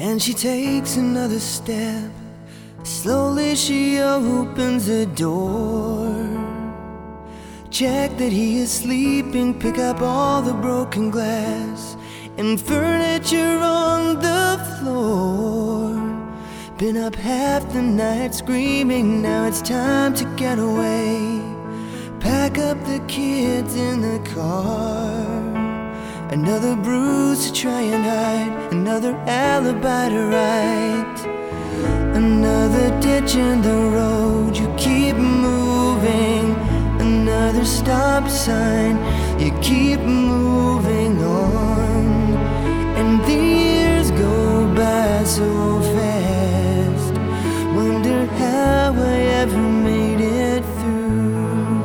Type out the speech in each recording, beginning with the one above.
And she takes another step. Slowly she opens the door. Check that he is sleeping, pick up all the broken glass and furniture on the floor. Been up half the night screaming, now it's time to get away. Pack up the kids in the car. Another bruise to try and hide, another alibi to write. Another ditch in the road, you keep moving. Another stop sign, you keep moving on. And the years go by so fast. Wonder how I ever made it through.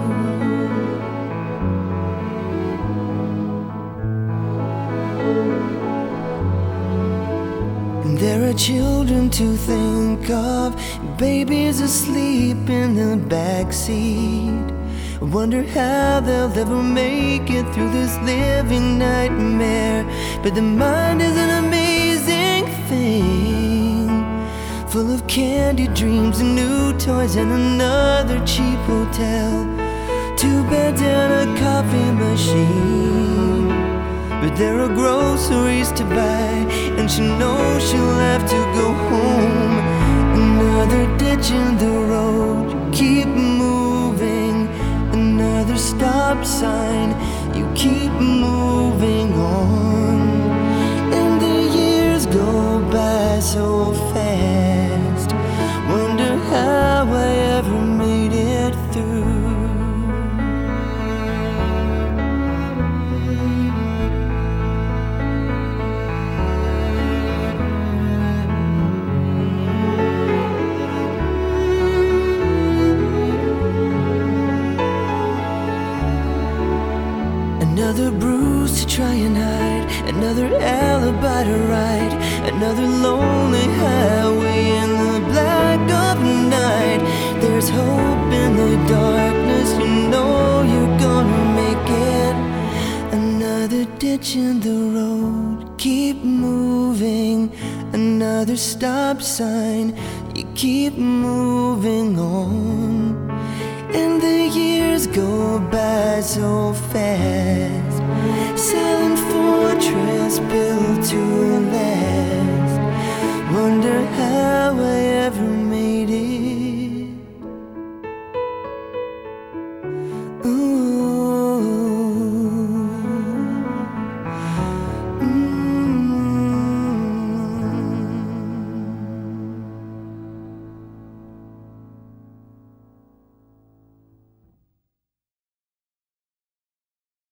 And there are children to think of, babies asleep in the backseat. Wonder how they'll ever make it through this living nightmare. But the mind is an amazing thing, full of candy dreams and new toys and another cheap hotel, 2 beds and a coffee machine. But there are groceries to buy, and she knows she'll have to go home. Another ditch in the road, you keep moving. Another stop sign, you keep moving on. And the years go by so fast. Wonder how I ever made it through. Another bruise to try and hide, another alibi to write, another lonely highway in the black of night. There's hope in the darkness, you know you're gonna make it. Another ditch in the road, keep moving. Another stop sign, you keep moving on. And the years go by so fast. Silent fortress built to last. Wonder how I ever